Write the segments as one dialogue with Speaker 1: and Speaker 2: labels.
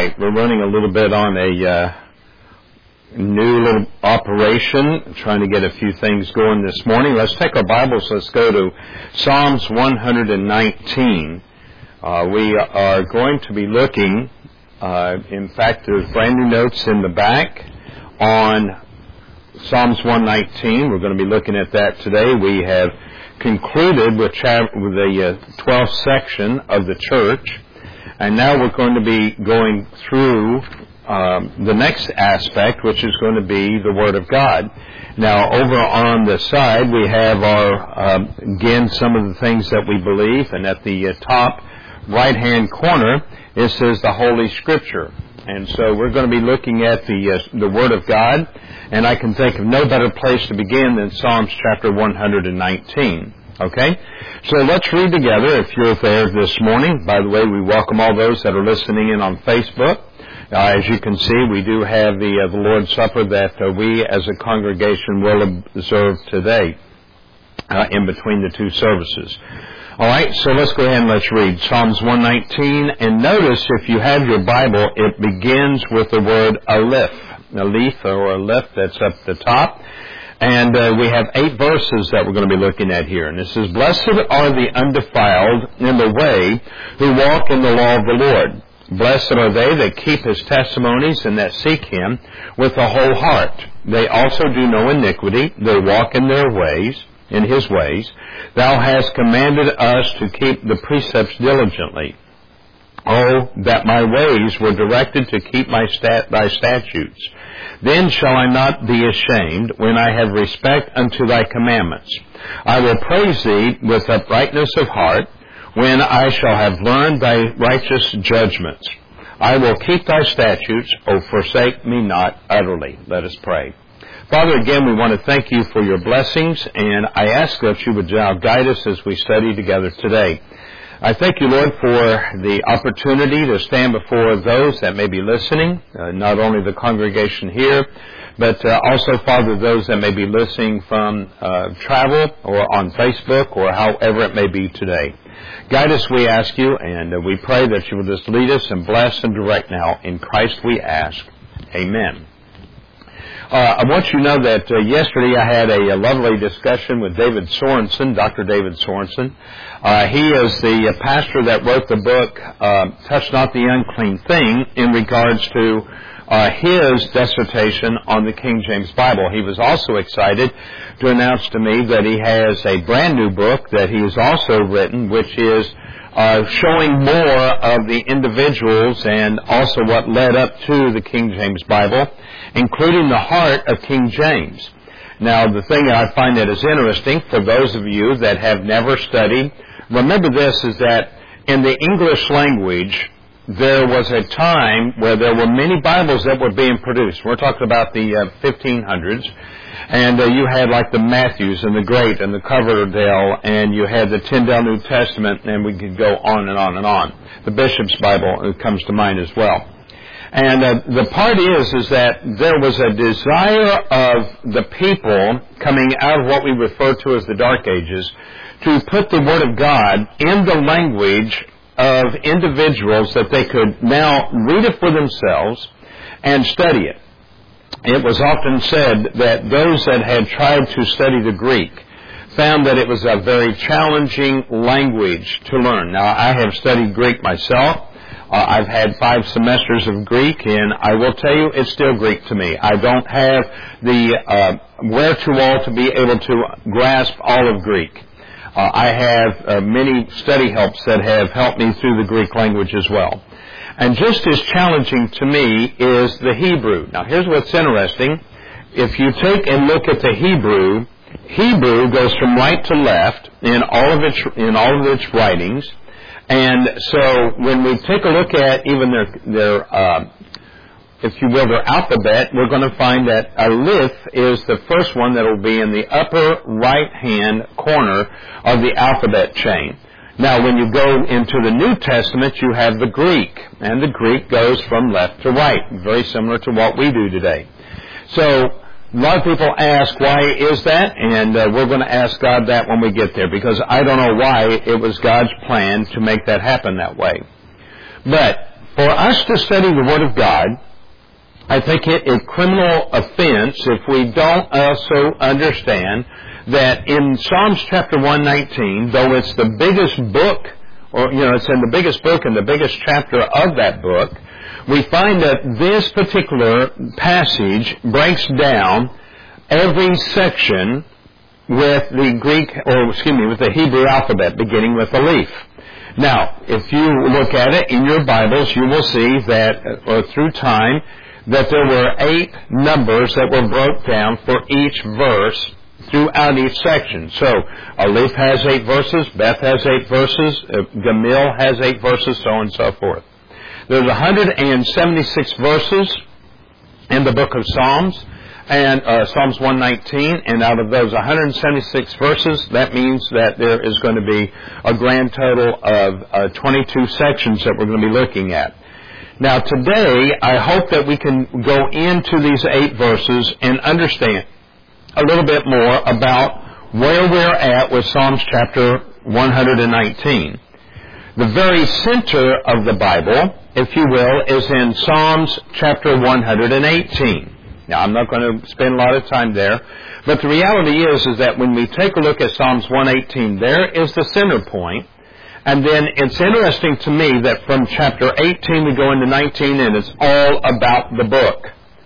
Speaker 1: right, we're running a little bit on a new little operation, trying to get a few things going this morning. Let's take our Bibles. Let's go to Psalms 119. We are going to be looking, in fact, there's brand new notes in the back on Psalms 119. We're going to be looking at that today. We have concluded with the 12th section of the church, and now we're going to be going through the next aspect, which is going to be the Word of God. Now, over on the side, we have our, again, some of the things that we believe, and at the top right-hand corner, it says the Holy Scripture. And so we're going to be looking at the Word of God, and I can think of no better place to begin than Psalms chapter 119. Okay? So let's read together if you're there this morning. By the way, we welcome all those that are listening in on Facebook. As you can see, we do have the Lord's Supper that we as a congregation will observe today in between the two services. All right, so let's go ahead and let's read Psalms 119. And notice, if you have your Bible, it begins with the word Aleph. Aleph or Aleph, that's up the top. And we have 8 verses that we're going to be looking at here. And it says, "Blessed are the undefiled in the way who walk in the law of the Lord. Blessed are they that keep His testimonies and that seek Him with the whole heart. They also do no iniquity. They walk in their ways, in His ways. Thou hast commanded us to keep the precepts diligently. Oh, that my ways were directed to keep thy statutes. Then shall I not be ashamed when I have respect unto thy commandments. I will praise thee with uprightness of heart, when I shall have learned thy righteous judgments. I will keep thy statutes, O forsake me not utterly." Let us pray. Father, again, we want to thank you for your blessings, and I ask that you would now guide us as we study together today. I thank you, Lord, for the opportunity to stand before those that may be listening, not only the congregation here, but also, Father, those that may be listening from travel or on Facebook or however it may be today. Guide us, we ask you, and we pray that you will just lead us and bless and direct now. In Christ we ask. Amen. I want you to know that yesterday I had a lovely discussion with David Sorensen, Dr. David Sorensen. He is the pastor that wrote the book, Touch Not the Unclean Thing, in regards to his dissertation on the King James Bible. He was also excited to announce to me that he has a brand new book that he has also written, which is showing more of the individuals and also what led up to the King James Bible, including the heart of King James. Now, the thing that I find that is interesting for those of you that have never studied, remember this, is that in the English language, there was a time where there were many Bibles that were being produced. We're talking about the 1500s. And you had like the Matthews and the Great and the Coverdale, and you had the Tyndale New Testament, and we could go on and on and on. The Bishop's Bible comes to mind as well. And the part is that there was a desire of the people coming out of what we refer to as the Dark Ages to put the Word of God in the language of individuals that they could now read it for themselves and study it. It was often said that those that had tried to study the Greek found that it was a very challenging language to learn. Now, I have studied Greek myself. I've had 5 semesters of Greek, and I will tell you, it's still Greek to me. I don't have the wherewithal to be able to grasp all of Greek. I have many study helps that have helped me through the Greek language as well. And just as challenging to me is the Hebrew. Now, here's what's interesting. If you take and look at the Hebrew, Hebrew goes from right to left in all of its writings. And so when we take a look at even their if you will, their alphabet, we're going to find that Aleph is the first one that will be in the upper right-hand corner of the alphabet chain. Now, when you go into the New Testament, you have the Greek, and the Greek goes from left to right, very similar to what we do today. So, a lot of people ask, why is that? And we're going to ask God that when we get there, because I don't know why it was God's plan to make that happen that way. But For us to study the Word of God, I think it is criminal offense if we don't also understand that in Psalms chapter 119, though it's the biggest book, or it's in the biggest book and the biggest chapter of that book, we find that this particular passage breaks down every section with the with the Hebrew alphabet, beginning with Aleph. Now, if you look at it in your Bibles, you will see that through time that there were 8 numbers that were broke down for each verse throughout each section. So, Aleph has 8 verses, Beth has 8 verses, Gamil has 8 verses, so on and so forth. There's 176 verses in the book of Psalms, and Psalms 119, and out of those 176 verses, that means that there is going to be a grand total of 22 sections that we're going to be looking at. Now today, I hope that we can go into these 8 verses and understand a little bit more about where we're at with Psalms chapter 119. The very center of the Bible, if you will, is in Psalms chapter 118. Now, I'm not going to spend a lot of time there, but the reality is that when we take a look at Psalms 118, there is the center point, and then it's interesting to me that from chapter 18 we go into 19, and it's all about the book.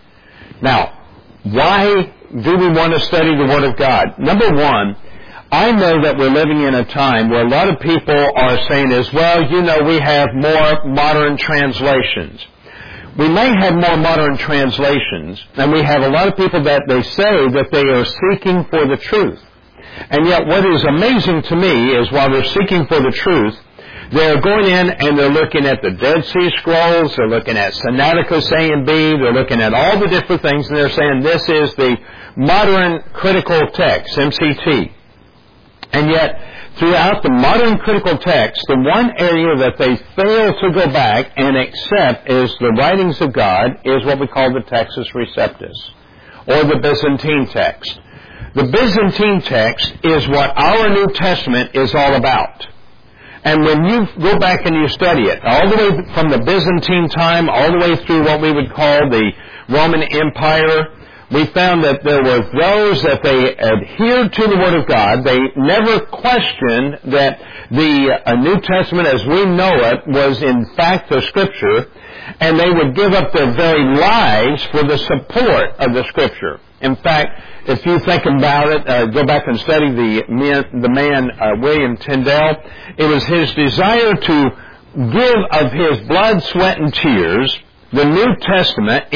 Speaker 1: Now, why do we want to study the Word of God? Number one, I know that we're living in a time where a lot of people are saying we have more modern translations. We may have more modern translations, and we have a lot of people that they say that they are seeking for the truth. And yet what is amazing to me is while they're seeking for the truth, they're going in and they're looking at the Dead Sea Scrolls, they're looking at Sinaiticus A and B, they're looking at all the different things, and they're saying this is the modern critical text, MCT. And yet, throughout the modern critical text, the one area that they fail to go back and accept is the writings of God is what we call the Textus Receptus, or the Byzantine text. The Byzantine text is what our New Testament is all about. And when you go back and you study it, all the way from the Byzantine time, all the way through what we would call the Roman Empire, we found that there were those that they adhered to the Word of God. They never questioned that the New Testament as we know it was in fact the Scripture, and they would give up their very lives for the support of the Scripture. In fact, if you think about it, go back and study the man William Tyndale. It was his desire to give of his blood, sweat, and tears the New Testament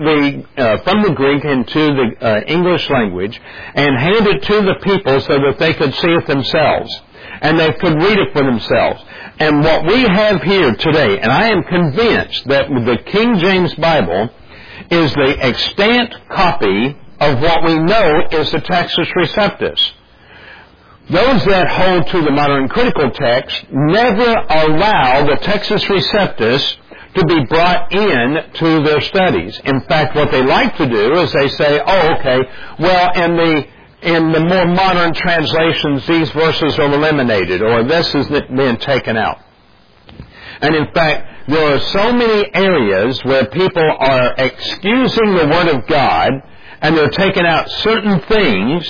Speaker 1: from the Greek into the English language and hand it to the people so that they could see it themselves and they could read it for themselves. And what we have here today, and I am convinced that the King James Bible is the extant copy of what we know is the Textus Receptus. Those that hold to the modern critical text never allow the Textus Receptus to be brought in to their studies. In fact, what they like to do is they say, in the more modern translations, these verses are eliminated, or this has been taken out. And in fact, there are so many areas where people are excusing the Word of God, and they're taking out certain things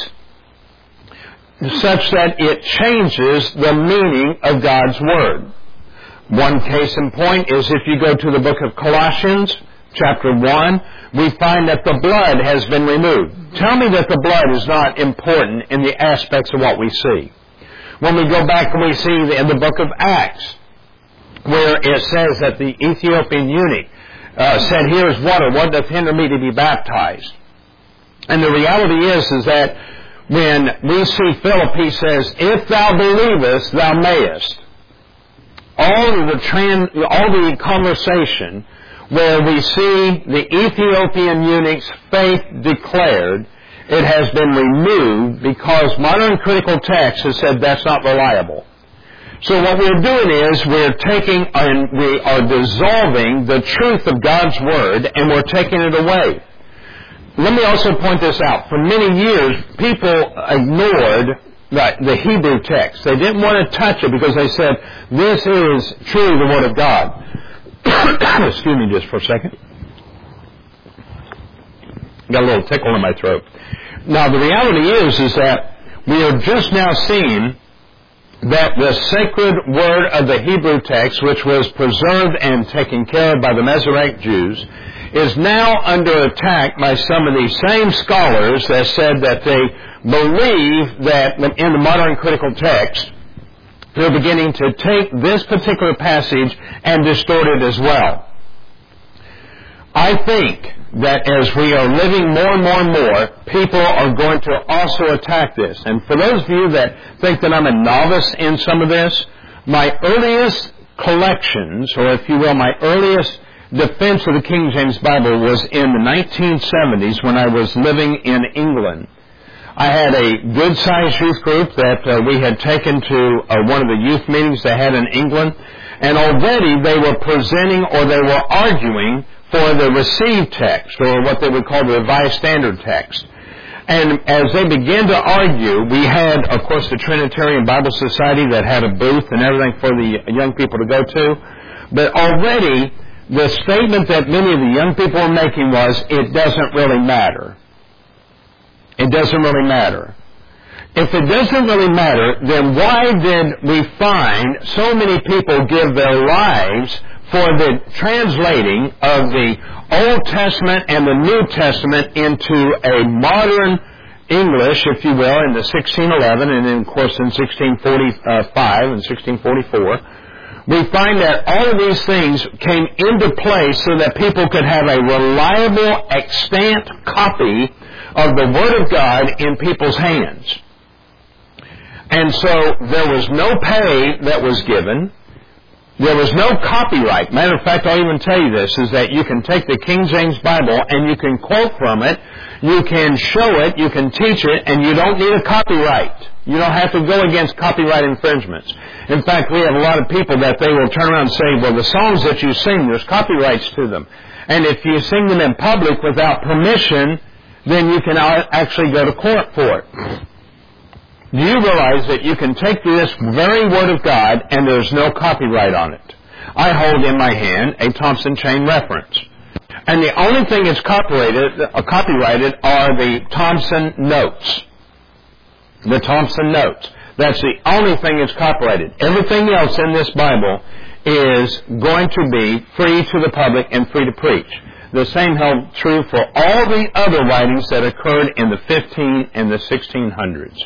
Speaker 1: such that it changes the meaning of God's Word. One case in point is if you go to the book of Colossians, chapter 1, we find that the blood has been removed. Tell me that the blood is not important in the aspects of what we see. When we go back and we see in the book of Acts, where it says that the Ethiopian eunuch said, "Here is water, what doth hinder me to be baptized?" And the reality is that when we see Philip, he says, "If thou believest, thou mayest." All the conversation where we see the Ethiopian eunuch's faith declared, it has been removed because modern critical text has said that's not reliable. So what we're doing is we're taking and we are dissolving the truth of God's Word and we're taking it away. Let me also point this out. For many years, people ignored the Hebrew text. They didn't want to touch it because they said, this is truly the Word of God. Excuse me just for a second. Got a little tickle in my throat. Now, the reality is that we are just now seeing that the sacred word of the Hebrew text, which was preserved and taken care of by the Masoretic Jews, is now under attack by some of these same scholars that said that they believe that in the modern critical text, they're beginning to take this particular passage and distort it as well. I think that as we are living more and more and more, people are going to also attack this. And for those of you that think that I'm a novice in some of this, my earliest collections, or if you will, my earliest defense of the King James Bible was in the 1970s when I was living in England. I had a good-sized youth group that we had taken to one of the youth meetings they had in England, and already they were presenting or they were arguing for the received text, or what they would call the Revised Standard Text. And as they began to argue, we had, of course, the Trinitarian Bible Society that had a booth and everything for the young people to go to. But already, the statement that many of the young people were making was, it doesn't really matter. It doesn't really matter. If it doesn't really matter, then why did we find so many people give their lives for the translating of the Old Testament and the New Testament into a modern English, if you will, in the 1611 and then, of course, in 1645 and 1644, we find that all of these things came into place so that people could have a reliable, extant copy of the Word of God in people's hands. And so there was no pay that was given. There was no copyright. Matter of fact, I'll even tell you this, is that you can take the King James Bible and you can quote from it, you can show it, you can teach it, and you don't need a copyright. You don't have to go against copyright infringements. In fact, we have a lot of people that they will turn around and say, well, the songs that you sing, there's copyrights to them. And if you sing them in public without permission, then you can actually go to court for it. Do you realize that you can take this very Word of God and there's no copyright on it? I hold in my hand a Thompson Chain Reference. And the only thing that's copyrighted are the Thompson Notes. The Thompson Notes. That's the only thing that's copyrighted. Everything else in this Bible is going to be free to the public and free to preach. The same held true for all the other writings that occurred in the 15 and the 1600s.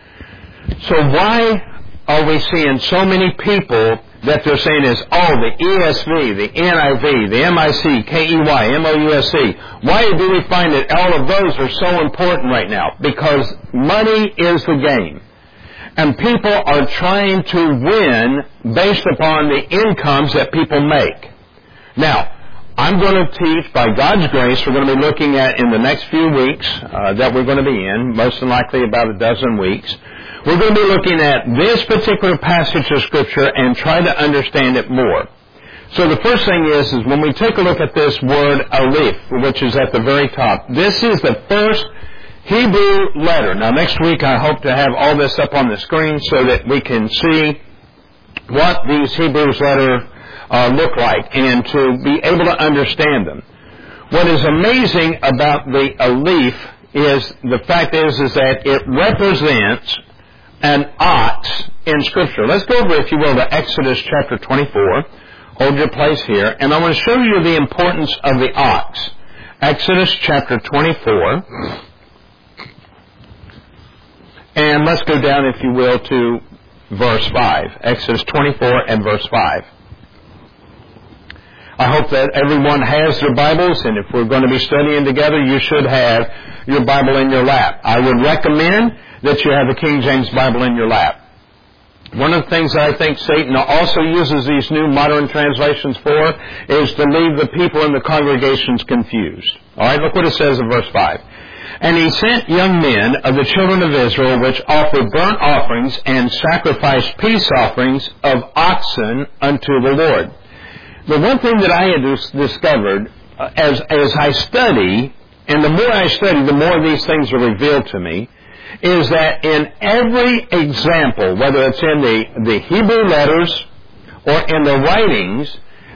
Speaker 1: So why are we seeing so many people that they're saying is, the ESV, the NIV, the MIC, KEY, MOUSC? Why do we find that all of those are so important right now? Because money is the game. And people are trying to win based upon the incomes that people make. Now, I'm going to teach, by God's grace, we're going to be looking at in the next few weeks that we're going to be in, most than likely about a dozen weeks. We're going to be looking at this particular passage of Scripture and try to understand it more. So the first thing is when we take a look at this word Aleph, which is at the very top, this is the first Hebrew letter. Now next week I hope to have all this up on the screen so that we can see what these Hebrew letters look like and to be able to understand them. What is amazing about the Aleph is the fact is that it represents an ox in Scripture. Let's go over, if you will, to Exodus chapter 24. Hold your place here. And I want to show you the importance of the ox. Exodus chapter 24. And let's go down, if you will, to verse 5. Exodus 24 and verse 5. I hope that everyone has their Bibles, and if we're going to be studying together, you should have your Bible in your lap. I would recommend that you have a King James Bible in your lap. One of the things that I think Satan also uses these new modern translations for is to leave the people in the congregations confused. All right, look what it says in verse 5. And he sent young men of the children of Israel, which offered burnt offerings and sacrificed peace offerings of oxen unto the Lord. The one thing that I had discovered as I study, and the more I study, the more these things are revealed to me, is that in every example, whether it's in the Hebrew letters or in the writings,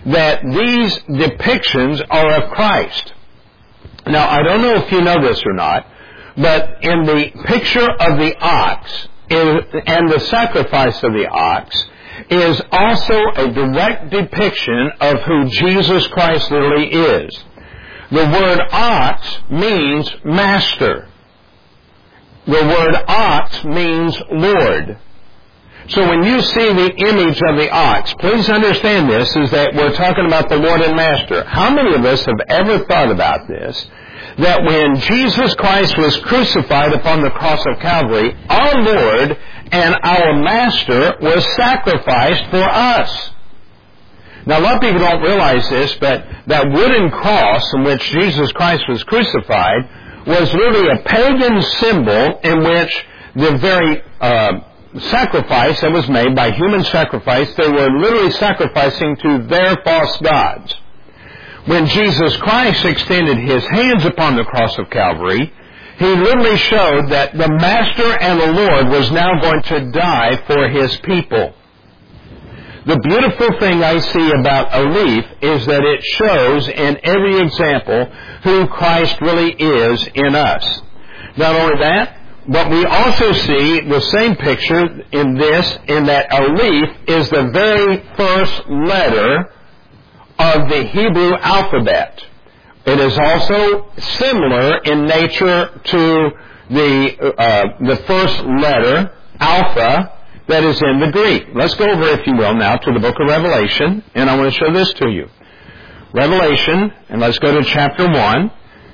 Speaker 1: that these depictions are of Christ. Now, I don't know if you know this or not, but in the picture of the ox and the sacrifice of the ox is also a direct depiction of who Jesus Christ literally is. The word ox means master. The word ox means Lord. So when you see the image of the ox, please understand this, is that we're talking about the Lord and Master. How many of us have ever thought about this? That when Jesus Christ was crucified upon the cross of Calvary, our Lord and our Master was sacrificed for us. Now, a lot of people don't realize this, but that wooden cross in which Jesus Christ was crucified was literally a pagan symbol in which the very sacrifice that was made by human sacrifice, they were literally sacrificing to their false gods. When Jesus Christ extended His hands upon the cross of Calvary, He literally showed that the Master and the Lord was now going to die for His people. The beautiful thing I see about a leaf is that it shows in every example who Christ really is in us. Not only that, but we also see the same picture in this, in that a leaf is the very first letter of the Hebrew alphabet. It is also similar in nature to the first letter, alpha, that is in the Greek. Let's go over, if you will, now to the book of Revelation, and I want to show this to you. Revelation, and let's go to chapter 1.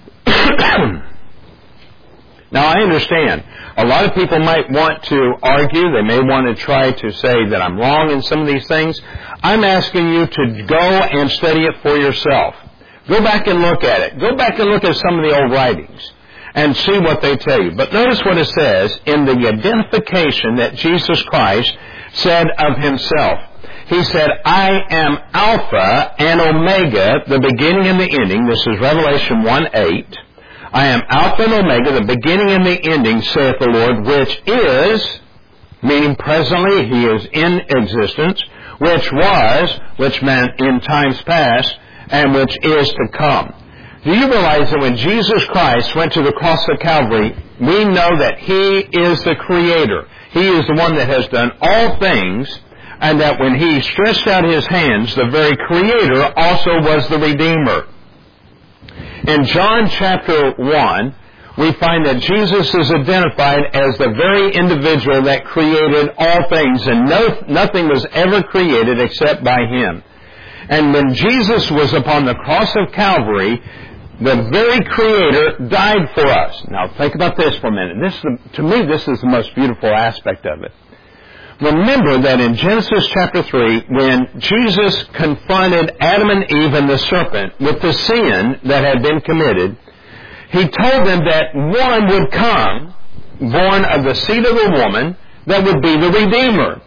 Speaker 1: Now, I understand. A lot of people might want to argue. They may want to try to say that I'm wrong in some of these things. I'm asking you to go and study it for yourself. Go back and look at it. Go back and look at some of the old writings and see what they tell you. But notice what it says in the identification that Jesus Christ said of Himself. He said, I am Alpha and Omega, the beginning and the ending. This is Revelation 1:8. I am Alpha and Omega, the beginning and the ending, saith the Lord, which is, meaning presently He is in existence, which meant in times past, and which is to come. Do you realize that when Jesus Christ went to the cross of Calvary, we know that He is the Creator. He is the one that has done all things, and that when He stretched out His hands, the very Creator also was the Redeemer. In John chapter 1, we find that Jesus is identified as the very individual that created all things, and nothing was ever created except by Him. And when Jesus was upon the cross of Calvary, the very Creator died for us. Now, think about this for a minute. To me, this is the most beautiful aspect of it. Remember that in Genesis chapter 3, when Jesus confronted Adam and Eve and the serpent with the sin that had been committed, He told them that one would come, born of the seed of a woman, that would be the Redeemer.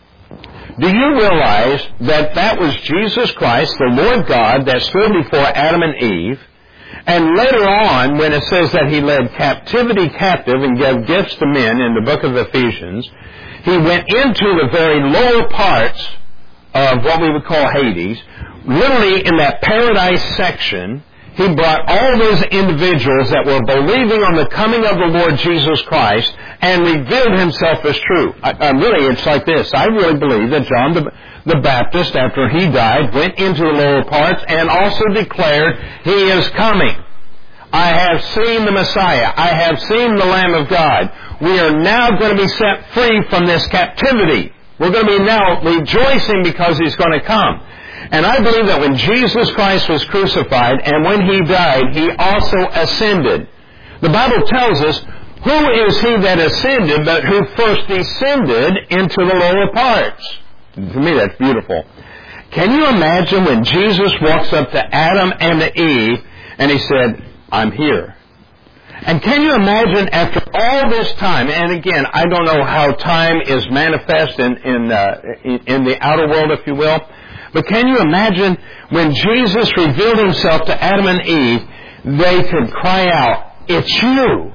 Speaker 1: Do you realize that that was Jesus Christ, the Lord God, that stood before Adam and Eve? And later on, when it says that He led captivity captive and gave gifts to men in the book of Ephesians, He went into the very lower parts of what we would call Hades. Literally in that paradise section, He brought all those individuals that were believing on the coming of the Lord Jesus Christ and revealed Himself as true. Really, it's like this. I really believe that John the Baptist, after he died, went into the lower parts and also declared, He is coming. I have seen the Messiah. I have seen the Lamb of God. We are now going to be set free from this captivity. We're going to be now rejoicing because He's going to come. And I believe that when Jesus Christ was crucified and when He died, He also ascended. The Bible tells us, who is He that ascended but who first descended into the lower parts? To me, that's beautiful. Can you imagine when Jesus walks up to Adam and to Eve and He said, I'm here. And can you imagine after all this time, and again, I don't know how time is manifest in the outer world, if you will, but can you imagine when Jesus revealed Himself to Adam and Eve, they could cry out, it's you.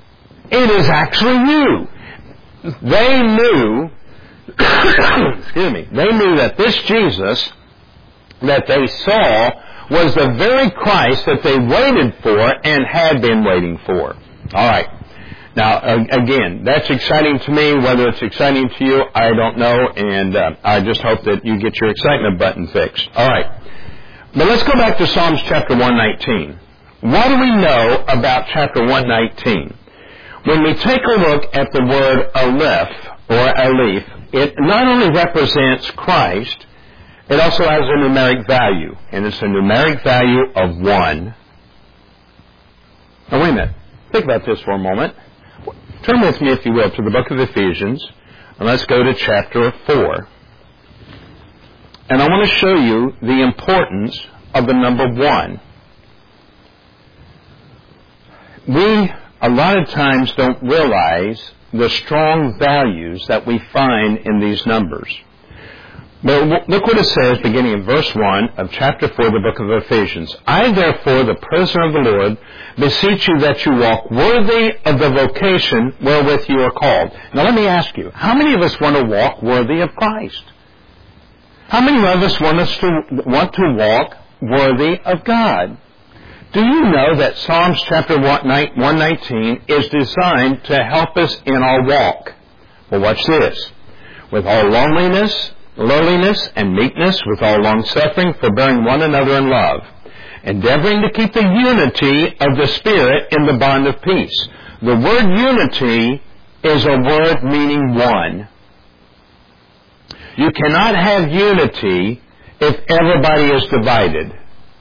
Speaker 1: It is actually you. They knew, excuse me, they knew that this Jesus that they saw was the very Christ that they waited for and had been waiting for. All right. Now, again, that's exciting to me. Whether it's exciting to you, I don't know, and I just hope that you get your excitement button fixed. All right. But let's go back to Psalms chapter 119. What do we know about chapter 119? When we take a look at the word aleph, or aleph, it not only represents Christ, it also has a numeric value, and it's a numeric value of 1. Now, wait a minute. Think about this for a moment. Turn with me, if you will, to the book of Ephesians, and let's go to chapter 4. And I want to show you the importance of the number 1. We, a lot of times, don't realize the strong values that we find in these numbers. But look what it says beginning in verse 1 of chapter 4 of the book of Ephesians. I, therefore, the prisoner of the Lord, beseech you that you walk worthy of the vocation wherewith you are called. Now let me ask you, how many of us want to walk worthy of Christ? How many of us want to walk worthy of God? Do you know that Psalms chapter 119 is designed to help us in our walk? Well, watch this. With all lowliness and meekness, with all longsuffering, forbearing one another in love, endeavoring to keep the unity of the Spirit in the bond of peace. The word unity is a word meaning one. You cannot have unity if everybody is divided.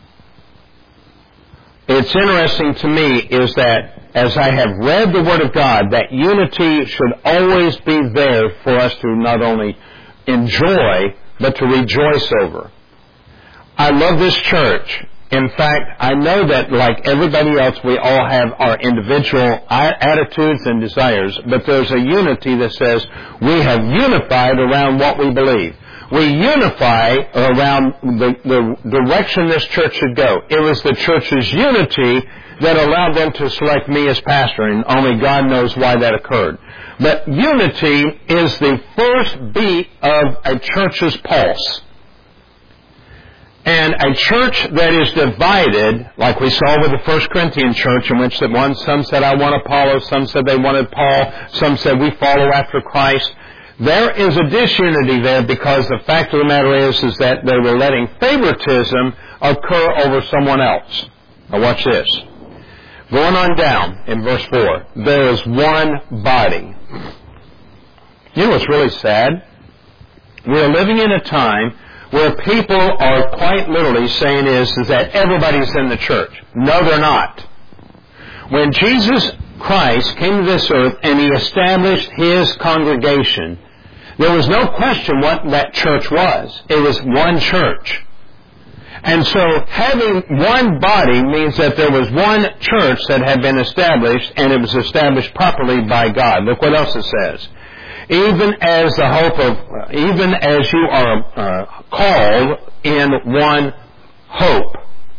Speaker 1: It's interesting to me is that as I have read the Word of God, that unity should always be there for us to not only enjoy, but to rejoice over. I love this church. In fact, I know that like everybody else, we all have our individual attitudes and desires, but there's a unity that says we have unified around what we believe. We unify around the direction this church should go. It was the church's unity that allowed them to select me as pastor, and only God knows why that occurred. But unity is the first beat of a church's pulse. And a church that is divided, like we saw with the First Corinthian church, in which some said, I want Apollo, some said they wanted Paul, some said we follow after Christ. There is a disunity there because the fact of the matter is that they were letting favoritism occur over someone else. Now watch this. Going on down in verse 4, there is one body. You know what's really sad? We're living in a time where people are quite literally saying is that everybody's in the church. No, they're not. When Jesus Christ came to this earth and He established His congregation, there was no question what that church was. It was one church. And so having one body means that there was one church that had been established, and it was established properly by God. Look what else it says. Even as you are called in one hope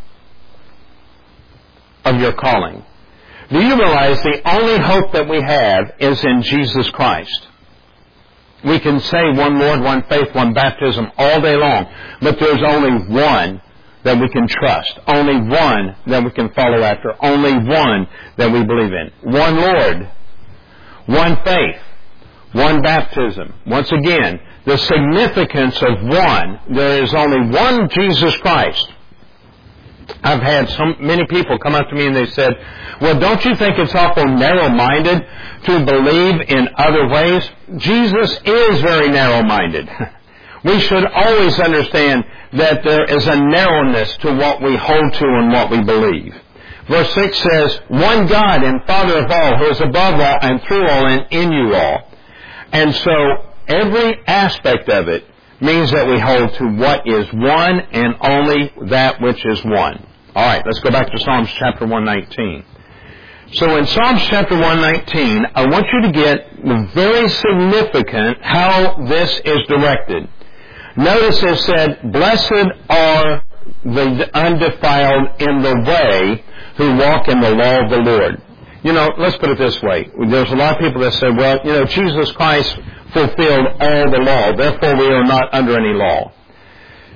Speaker 1: of your calling. Do you realize the only hope that we have is in Jesus Christ? We can say one Lord, one faith, one baptism all day long, but there's only one that we can trust, only one that we can follow after, only one that we believe in. One Lord, one faith, one baptism. Once again, the significance of one. There is only one Jesus Christ. I've had so many people come up to me and they said, well, don't you think it's awful narrow-minded to believe in other ways? Jesus is very narrow-minded. We should always understand that there is a narrowness to what we hold to and what we believe. Verse 6 says, one God and Father of all, who is above all and through all and in you all. And so every aspect of it means that we hold to what is one and only that which is one. All right, let's go back to Psalms chapter 119. So in Psalms chapter 119, I want you to get very significant how this is directed. Notice it said, blessed are the undefiled in the way who walk in the law of the Lord. You know, let's put it this way. There's a lot of people that say, well, you know, Jesus Christ fulfilled all the law, therefore we are not under any law.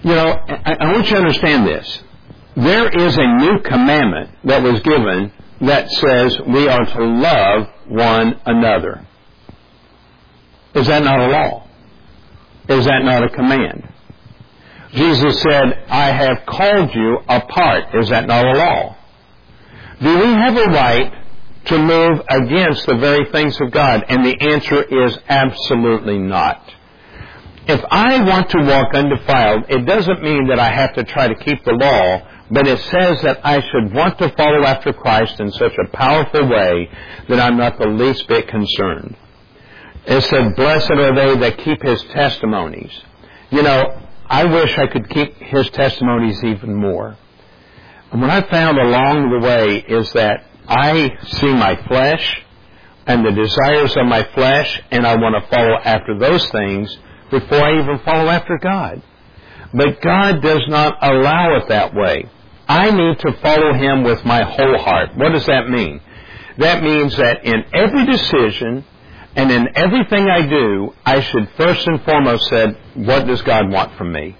Speaker 1: You know, I want you to understand this. There is a new commandment that was given that says we are to love one another. Is that not a law? Is that not a command? Jesus said, I have called you apart. Is that not a law? Do we have a right to move against the very things of God? And the answer is absolutely not. If I want to walk undefiled, it doesn't mean that I have to try to keep the law, but it says that I should want to follow after Christ in such a powerful way that I'm not the least bit concerned. It said, blessed are they that keep His testimonies. You know, I wish I could keep His testimonies even more. And what I found along the way is that I see my flesh and the desires of my flesh, and I want to follow after those things before I even follow after God. But God does not allow it that way. I need to follow Him with my whole heart. What does that mean? That means that in every decision and in everything I do, I should first and foremost say, what does God want from me?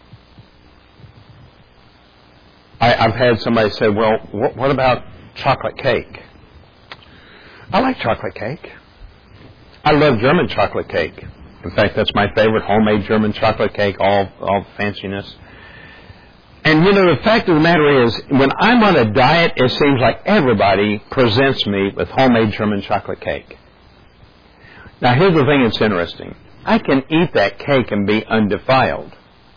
Speaker 1: I've had somebody say, well, what about chocolate cake? I like chocolate cake. I love German chocolate cake. In fact, that's my favorite, homemade German chocolate cake, all fanciness. And, you know, the fact of the matter is, when I'm on a diet, it seems like everybody presents me with homemade German chocolate cake. Now, here's the thing that's interesting. I can eat that cake and be undefiled.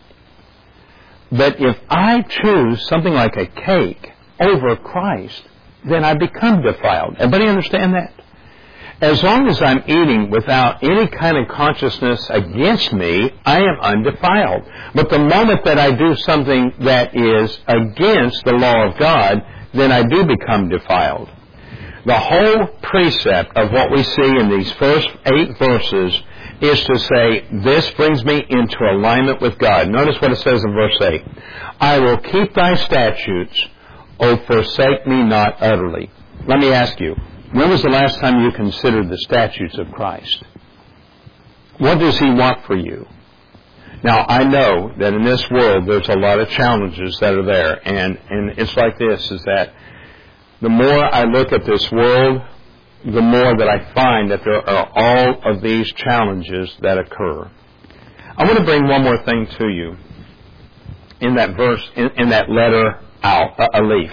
Speaker 1: But if I choose something like a cake over Christ, then I become defiled. Everybody understand that? As long as I'm eating without any kind of consciousness against me, I am undefiled. But the moment that I do something that is against the law of God, then I do become defiled. The whole precept of what we see in these first 8 verses is to say, this brings me into alignment with God. Notice what it says in verse 8. I will keep thy statutes, O forsake me not utterly. Let me ask you, when was the last time you considered the statutes of Christ? What does He want for you? Now, I know that in this world there's a lot of challenges that are there, and it's like this, is that the more I look at this world, the more that I find that there are all of these challenges that occur. I want to bring one more thing to you in that verse, in that letter, Aleph.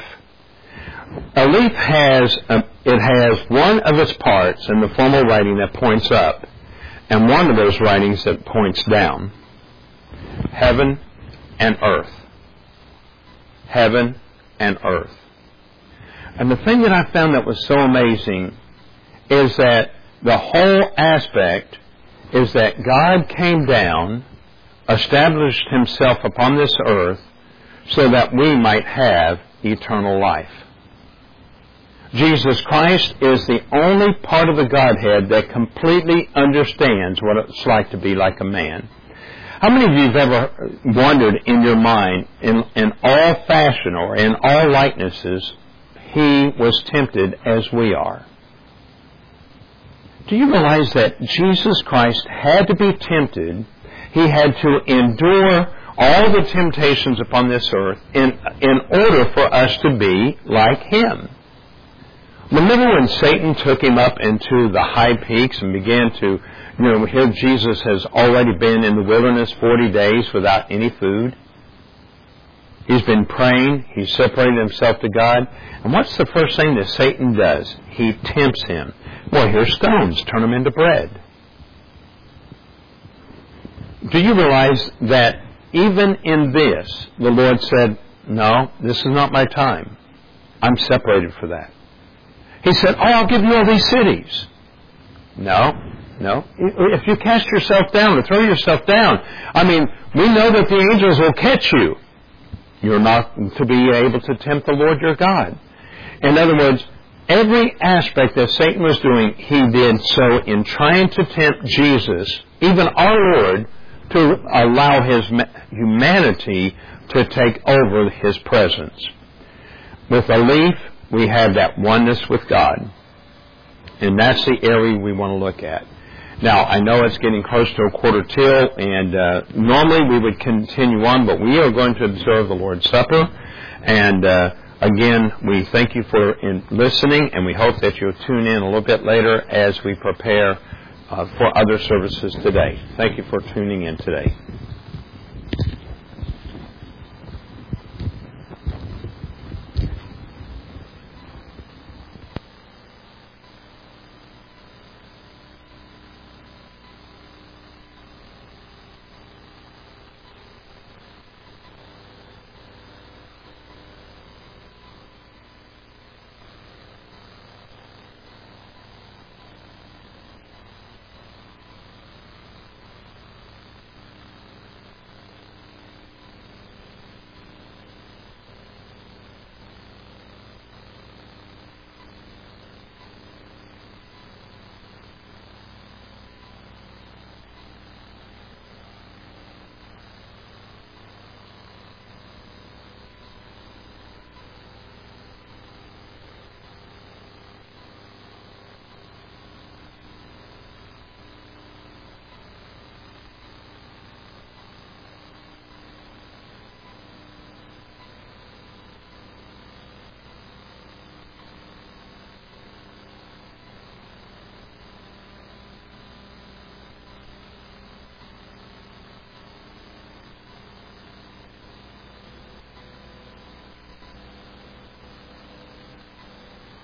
Speaker 1: Aleph has one of its parts in the formal writing that points up, and one of those writings that points down. Heaven and earth. Heaven and earth. And the thing that I found that was so amazing is that the whole aspect is that God came down, established Himself upon this earth, so that we might have eternal life. Jesus Christ is the only part of the Godhead that completely understands what it's like to be like a man. How many of you have ever wondered in your mind, in all fashion or in all likenesses, He was tempted as we are? Do you realize that Jesus Christ had to be tempted? He had to endure all the temptations upon this earth in order for us to be like Him. Remember when Satan took Him up into the high peaks and began to, here Jesus has already been in the wilderness 40 days without any food. He's been praying. He's separated Himself to God. And what's the first thing that Satan does? He tempts Him. Well, here's stones. Turn them into bread. Do you realize that even in this, the Lord said, no, this is not my time. I'm separated for that. He said, I'll give you all these cities. No. If you cast yourself down or throw yourself down, we know that the angels will catch you. You're not to be able to tempt the Lord your God. In other words, every aspect that Satan was doing, he did so in trying to tempt Jesus, even our Lord, to allow His humanity to take over His presence. With Aleph, we have that oneness with God. And that's the area we want to look at. Now, I know it's getting close to 1:45, and normally we would continue on, but we are going to observe the Lord's Supper. And again, we thank you for listening, and we hope that you'll tune in a little bit later as we prepare for other services today. Thank you for tuning in today.